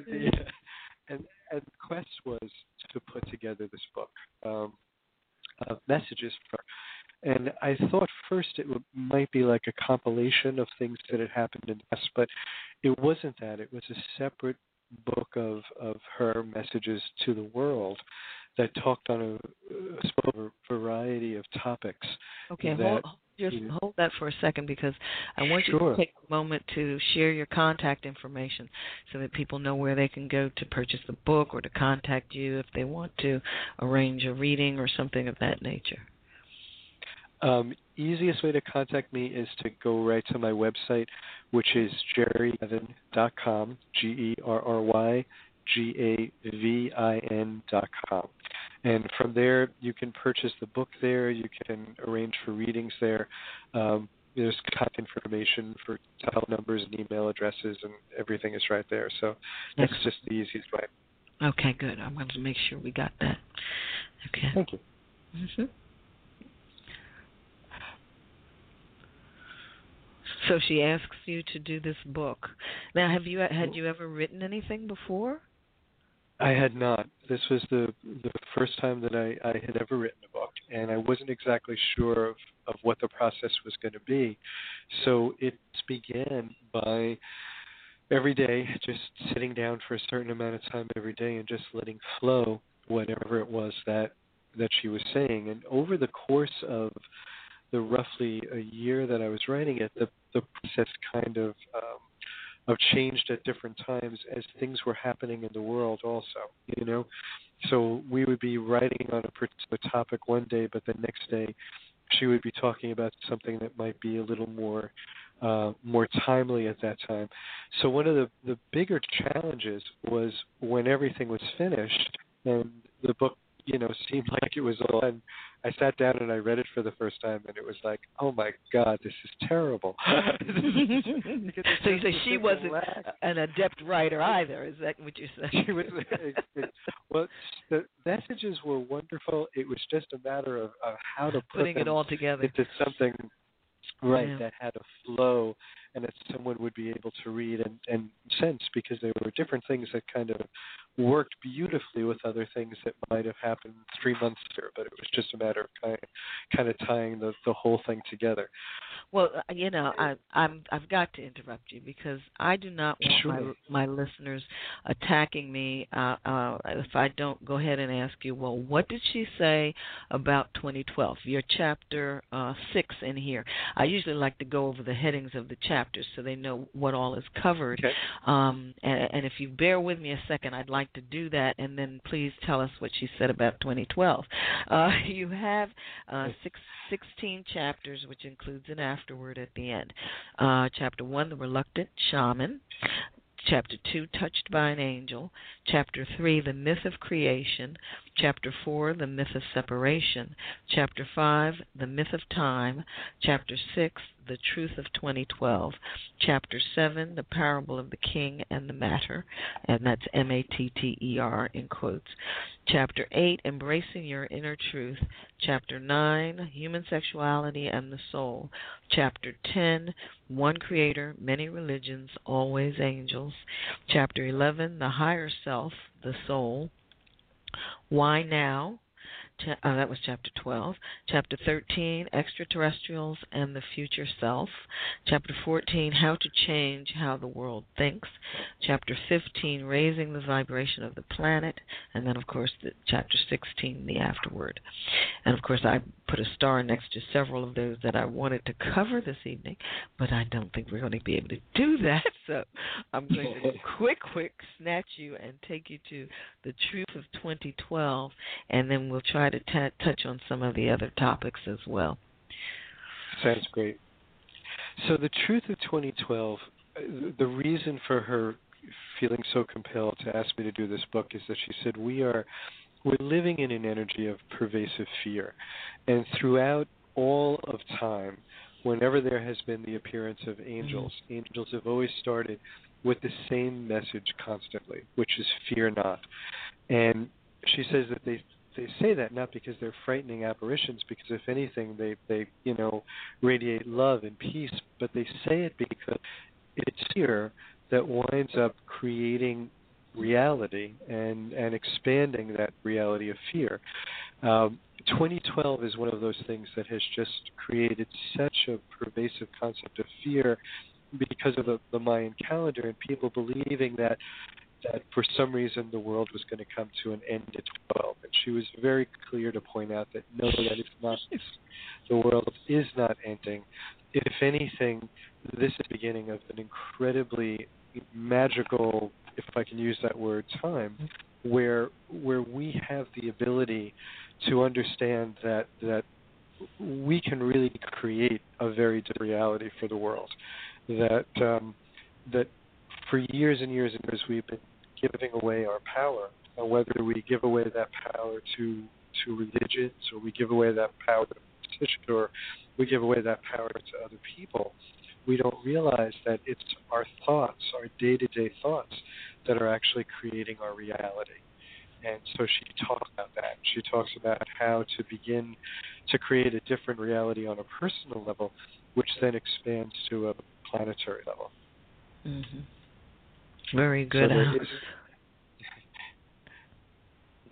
Speaker 5: And the quest was to put together this book of messages for her. And I thought first it might be like a compilation of things that had happened in the past, but it wasn't that. It was a separate book of her messages to the world that talked on a variety of topics.
Speaker 3: Okay, hold that for a second, because I want you to take a moment to share your contact information so that people know where they can go to purchase the book or to contact you if they want to arrange a reading or something of that nature.
Speaker 5: Easiest way to contact me is to go right to my website, which is gerrygavin.com, GERRYGAVIN.com. And from there, you can purchase the book there. You can arrange for readings there. There's contact information for telephone numbers and email addresses, and everything is right there. So that's just the easiest way.
Speaker 3: Okay, good. I wanted to make sure we got that. Okay.
Speaker 5: Thank you.
Speaker 3: Mm-hmm. So she asks you to do this book. Now, had you ever written anything before?
Speaker 5: I had not. This was the first time that I had ever written a book, and I wasn't exactly sure of what the process was going to be. So it began by every day just sitting down for a certain amount of time every day and just letting flow whatever it was that she was saying. And over the course of the roughly a year that I was writing it, the process kind of changed at different times as things were happening in the world also, you know. So we would be writing on a particular topic one day, but the next day she would be talking about something that might be a little more timely at that time. So one of the bigger challenges was when everything was finished and the book, you know, seemed like it was all done. I sat down and I read it for the first time, and it was like, oh my God, this is terrible.
Speaker 3: So you say she wasn't an adept writer either. Is that what you're saying?
Speaker 5: She was. Well, the messages were wonderful. It was just a matter of how to put
Speaker 3: putting
Speaker 5: them
Speaker 3: it all together
Speaker 5: into something right
Speaker 3: yeah.
Speaker 5: that had a flow and that someone would be able to read and sense, because there were different things that kind of worked beautifully with other things that might have happened 3 months later, but it was just a matter of kind of tying the whole thing together.
Speaker 3: Well, you know, I've got to interrupt you because I do not want
Speaker 5: Sure.
Speaker 3: my listeners attacking me if I don't go ahead and ask you, well, what did she say about 2012? Your chapter 6 in here. I usually like to go over the headings of the chapters so they know what all is covered.
Speaker 5: Okay.
Speaker 3: And if you bear with me a second, I'd like to do that, and then please tell us what she said about 2012. You have 16 chapters, which includes an afterword at the end. Chapter 1, The Reluctant Shaman. Chapter 2, Touched by an Angel. Chapter 3, The Myth of Creation. Chapter 4, The Myth of Separation. Chapter 5, The Myth of Time. Chapter 6, The Truth of 2012. Chapter 7, The Parable of the King and the Matter, and that's M-A-T-T-E-R in quotes. Chapter 8, Embracing Your Inner Truth. Chapter 9, Human Sexuality and the Soul. Chapter 10, One Creator, Many Religions, Always Angels. Chapter 11, The Higher Self, the Soul. Why Now? That was Chapter 12. Chapter 13, Extraterrestrials and the Future Self. Chapter 14, How to Change How the World Thinks. Chapter 15, Raising the Vibration of the Planet. And then, of course, Chapter 16, The Afterword. And, of course, I put a star next to several of those that I wanted to cover this evening, but I don't think we're going to be able to do that. So I'm going to quick snatch you and take you to The Truth of 2012, and then we'll try to touch on some of the other topics as well.
Speaker 5: Sounds great. So The Truth of 2012, the reason for her feeling so compelled to ask me to do this book is that she said we're living in an energy of pervasive fear. And throughout all of time, whenever there has been the appearance of angels, angels have always started with the same message constantly, which is fear not. And she says that they say that not because they're frightening apparitions, because if anything, they radiate love and peace, but they say it because it's fear that winds up creating reality and expanding that reality of fear. 2012 is one of those things that has just created such a pervasive concept of fear because of the Mayan calendar and people believing that for some reason the world was going to come to an end at 12. And she was very clear to point out that no, that is not. The world is not ending. If anything, this is the beginning of an incredibly magical, if I can use that word, time, where we have the ability to understand that we can really create a very different reality for the world. That for years and years and years we've been giving away our power, and whether we give away that power to religions, or we give away that power to politicians, or we give away that power to other people, we don't realize that it's our thoughts, our day-to-day thoughts, that are actually creating our reality. And so she talks about that. She talks about how to begin to create a different reality on a personal level, which then expands to a planetary level.
Speaker 3: Mm-hmm. Very good.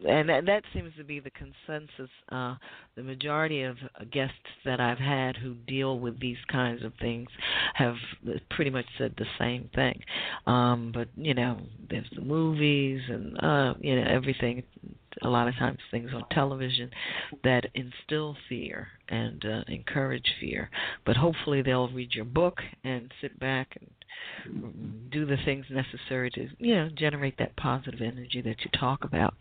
Speaker 3: and that seems to be the consensus. The majority of guests that I've had who deal with these kinds of things have pretty much said the same thing. But there's the movies and everything. A lot of times things on television that instill fear and encourage fear. But hopefully they'll read your book and sit back and do the things necessary to, generate that positive energy that you talk about.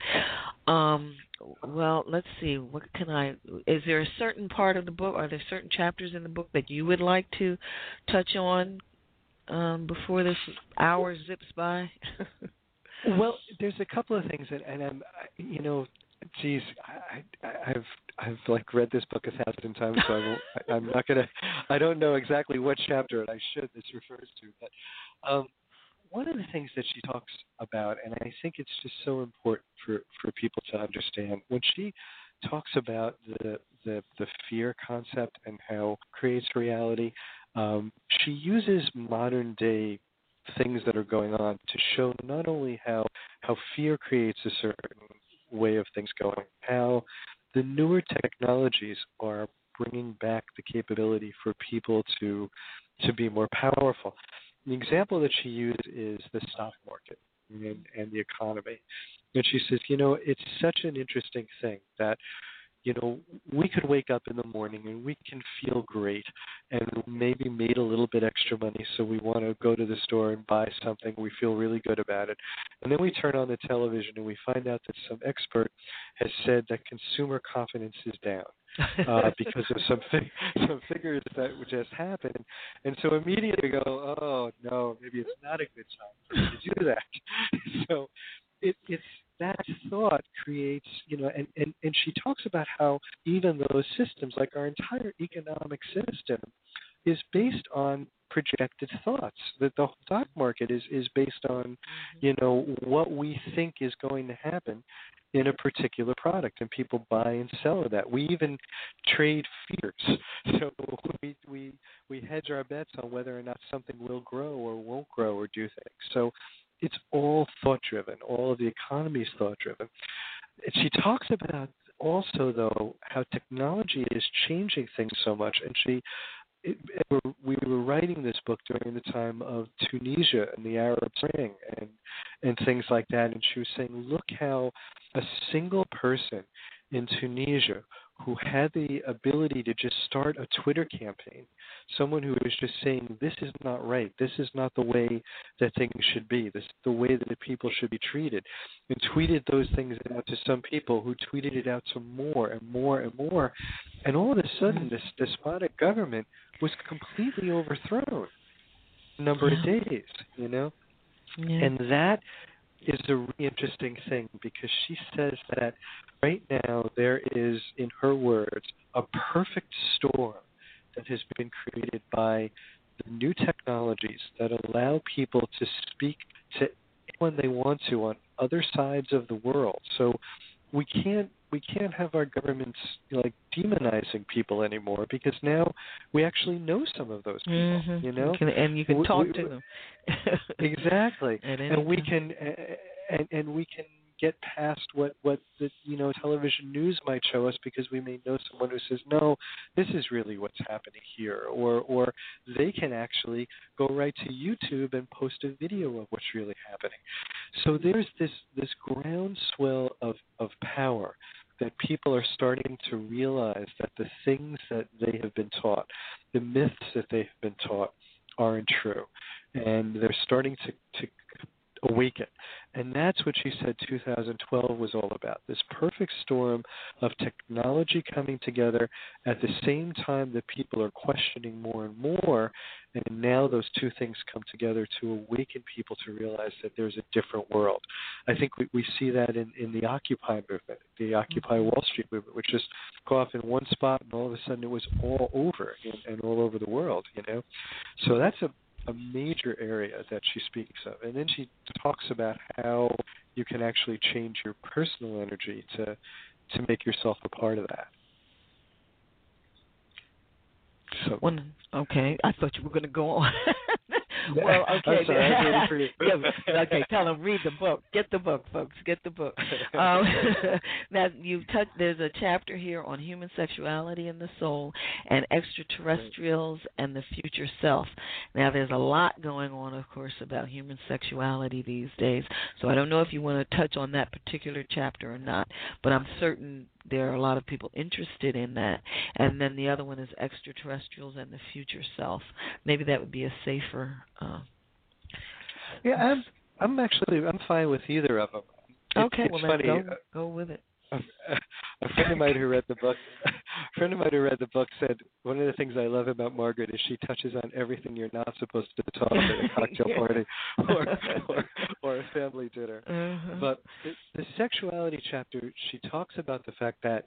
Speaker 3: Well, let's see. Is there a certain part of the book, are there certain chapters in the book that you would like to touch on before this hour zips by?
Speaker 5: Well, there's a couple of things, and I've like read this book 1,000 times, so I'm not gonna. I don't know exactly what chapter, and I should. This refers to, but one of the things that she talks about, and I think it's just so important for people to understand, when she talks about the fear concept and how it creates reality, she uses modern day things that are going on to show not only how fear creates a certain way of things going, how the newer technologies are bringing back the capability for people to be more powerful. The example that she used is the stock market and the economy. And she says, it's such an interesting thing that we could wake up in the morning and we can feel great and maybe made a little bit extra money, so we want to go to the store and buy something. We feel really good about it. And then we turn on the television and we find out that some expert has said that consumer confidence is down because of some figures that just happened. And so immediately we go, oh, no, maybe it's not a good time to do that. So it's that thought creates, and she talks about how even those systems, like our entire economic system, is based on projected thoughts. That the stock market is based on, what we think is going to happen in a particular product, and people buy and sell that. We even trade fears. So we hedge our bets on whether or not something will grow or won't grow or do things. So it's all thought-driven. All of the economy is thought-driven. And she talks about also, though, how technology is changing things so much. And we were writing this book during the time of Tunisia and the Arab Spring and things like that. And she was saying, look how a single person in Tunisia who had the ability to just start a Twitter campaign, someone who was just saying, this is not right, this is not the way that things should be, this is the way that the people should be treated, and tweeted those things out to some people who tweeted it out to more and more and more, and all of a sudden this despotic government was completely overthrown in a number of days, Yeah. And that is a really interesting thing, because she says that right now there is, in her words, a perfect storm that has been created by the new technologies that allow people to speak to anyone they want to on other sides of the world. So we can't have our governments demonizing people anymore, because now we actually know some of those people,
Speaker 3: and you can talk to them.
Speaker 5: Exactly. And we can get past what the television news might show us, because we may know someone who says, no, this is really what's happening here, or they can actually go right to YouTube and post a video of what's really happening. So there's this groundswell of power that people are starting to realize that the things that they have been taught, the myths that they have been taught, aren't true, and they're starting to awaken. And that's what she said 2012 was all about, this perfect storm of technology coming together at the same time that people are questioning more and more, and now those two things come together to awaken people to realize that there's a different world. I think we see that in the Occupy movement, the Occupy Wall Street movement, which just go off in one spot and all of a sudden it was all over and all over the world, So that's a major area that she speaks of. And then she talks about how you can actually change your personal energy to make yourself a part of that. So,
Speaker 3: okay, I thought you were going to go on. Well, okay.
Speaker 5: I'm sorry, I was waiting for you.
Speaker 3: Yeah, okay, tell them, read the book. Get the book, folks. Get the book. Now, there's a chapter here on human sexuality and the soul and extraterrestrials and the future self. Now, there's a lot going on, of course, about human sexuality these days. So I don't know if you want to touch on that particular chapter or not, but I'm certain there are a lot of people interested in that. And then the other one is extraterrestrials and the future self. Maybe that would be a safer.
Speaker 5: Yeah, I'm fine with either of them.
Speaker 3: Okay,
Speaker 5: it's
Speaker 3: well
Speaker 5: funny.
Speaker 3: then go with it.
Speaker 5: A friend of mine who read the book said one of the things I love about Margaret is she touches on everything you're not supposed to talk at a cocktail party or a family dinner.
Speaker 3: Uh-huh.
Speaker 5: But the sexuality chapter, she talks about the fact that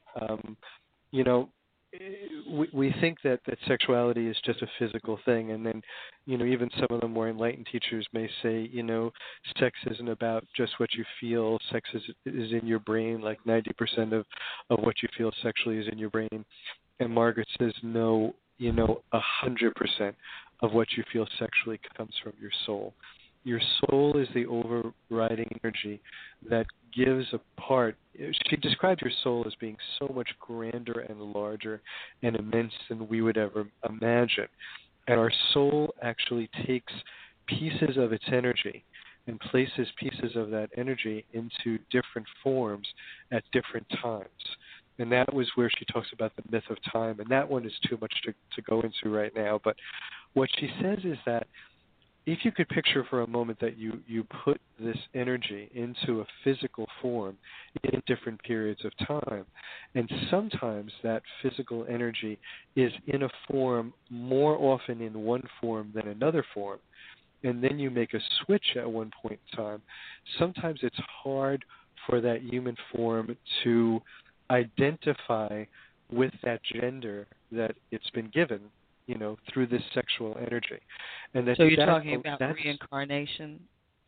Speaker 5: we think that sexuality is just a physical thing, and then even some of the more enlightened teachers may say sex isn't about just what you feel. Sex is in your brain. Like 90% of what you feel sexually is in your brain. And Margaret says no, 100% of what you feel sexually comes from your soul. Your soul is the overriding energy that gives a part. She described your soul as being so much grander and larger and immense than we would ever imagine. And our soul actually takes pieces of its energy and places pieces of that energy into different forms at different times. And that was where she talks about the myth of time. And that one is too much to go into right now. But what she says is that if you could picture for a moment that you put this energy into a physical form in different periods of time, and sometimes that physical energy is in a form more often in one form than another form, and then you make a switch at one point in time, sometimes it's hard for that human form to identify with that gender that it's been given, through this sexual energy. And
Speaker 3: so you're talking about reincarnation?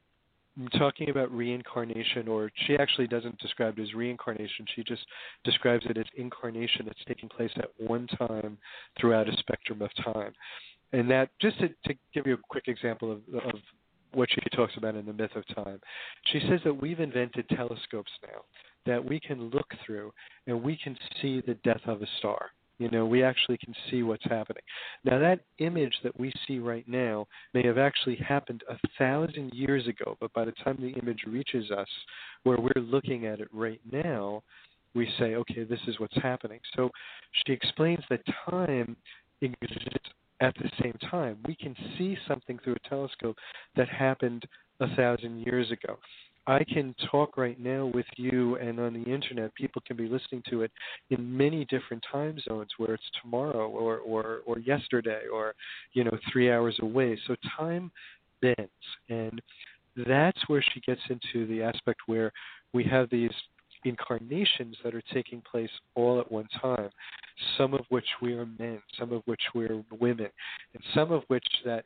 Speaker 5: I'm talking about reincarnation, or she actually doesn't describe it as reincarnation. She just describes it as incarnation that's taking place at one time throughout a spectrum of time. And that, just to give you a quick example of what she talks about in the myth of time, she says that we've invented telescopes now that we can look through and we can see the death of a star. We actually can see what's happening. Now, that image that we see right now may have actually happened 1,000 years ago, but by the time the image reaches us, where we're looking at it right now, we say, okay, this is what's happening. So she explains that time exists at the same time. We can see something through a telescope that happened 1,000 years ago. I can talk right now with you, and on the internet, people can be listening to it in many different time zones, where it's tomorrow or yesterday or 3 hours away. So time bends, and that's where she gets into the aspect where we have these incarnations that are taking place all at one time, some of which we are men, some of which we're women, and some of which that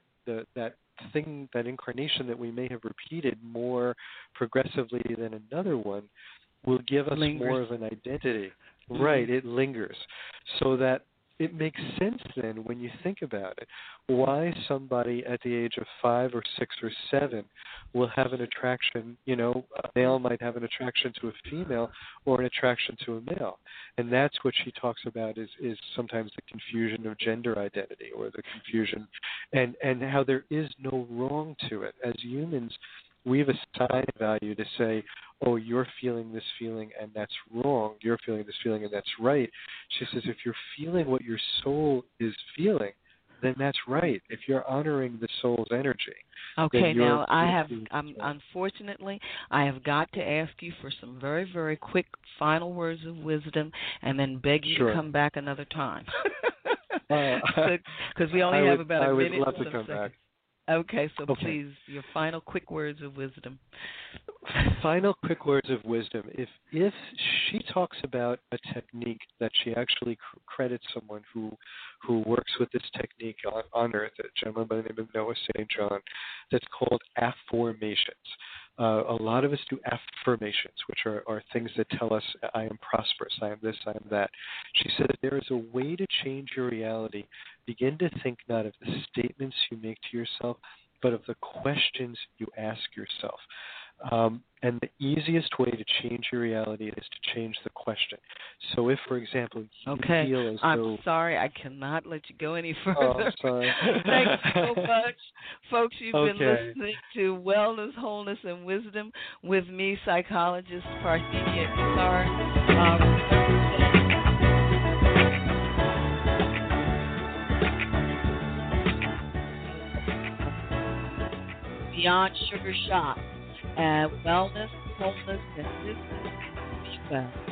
Speaker 5: incarnation that we may have repeated more progressively than another one will give us more of an identity. Mm-hmm. Right, it lingers. So that it makes sense then when you think about it, why somebody at the age of 5 or 6 or 7 will have an attraction, a male might have an attraction to a female or an attraction to a male. And that's what she talks about is sometimes the confusion of gender identity, or the confusion and how there is no wrong to it. As humans, we've assigned value to say, oh, you're feeling this feeling and that's wrong. You're feeling this feeling and that's right. She says if you're feeling what your soul is feeling, then that's right. If you're honoring the soul's energy.
Speaker 3: Okay, now unfortunately, I have got to ask you for some very, very quick final words of wisdom, and then beg you to come back another time. Because we only have about a minute.
Speaker 5: I would love to come back.
Speaker 3: Okay, so please, your final quick words of wisdom.
Speaker 5: Final quick words of wisdom. If she talks about a technique that she actually credits someone who works with this technique on Earth, a gentleman by the name of Noah St. John, that's called affirmations. A lot of us do affirmations, which are things that tell us, I am prosperous, I am this, I am that. She said that there is a way to change your reality. Begin to think not of the statements you make to yourself, but of the questions you ask yourself. And the easiest way to change your reality is to change the question. So if, for example, you feel as though...
Speaker 3: I'm sorry, I cannot let you go any further.
Speaker 5: Oh, sorry.
Speaker 3: Thanks so much. Folks, you've been listening to Wellness, Wholeness, and Wisdom with me, psychologist Parthenia Izzard. Beyond Sugar Shop at Wellness, Wholeness, and Wisdom. Be well.